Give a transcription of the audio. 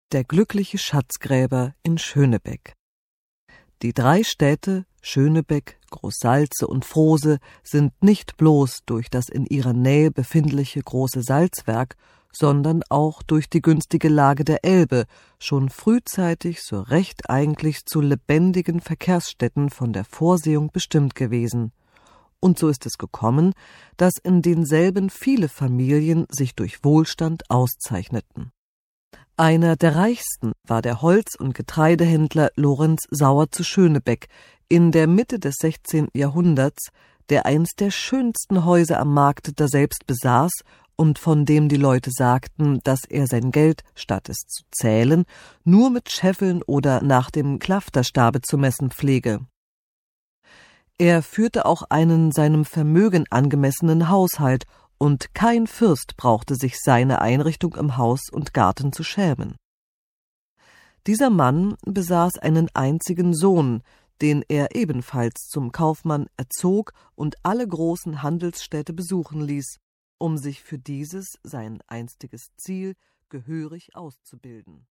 Der glückliche Schatzgräber in Schönebeck. Die 3 Städte Schönebeck, Großsalze und Frose sind nicht bloß durch das in ihrer Nähe befindliche große Salzwerk, sondern auch durch die günstige Lage der Elbe schon frühzeitig so recht eigentlich zu lebendigen Verkehrsstätten von der Vorsehung bestimmt gewesen. Und so ist es gekommen, dass in denselben viele Familien sich durch Wohlstand auszeichneten. Einer der reichsten war der Holz- und Getreidehändler Lorenz Sauer zu Schönebeck in der Mitte des 16. Jahrhunderts, der eins der schönsten Häuser am Markte daselbst besaß und von dem die Leute sagten, dass er sein Geld, statt es zu zählen, nur mit Scheffeln oder nach dem Klafterstabe zu messen pflege. Er führte auch einen seinem Vermögen angemessenen Haushalt, und kein Fürst brauchte sich seine Einrichtung im Haus und Garten zu schämen. Dieser Mann besaß einen einzigen Sohn, den er ebenfalls zum Kaufmann erzog und alle großen Handelsstädte besuchen ließ, um sich für dieses sein einstiges Ziel gehörig auszubilden.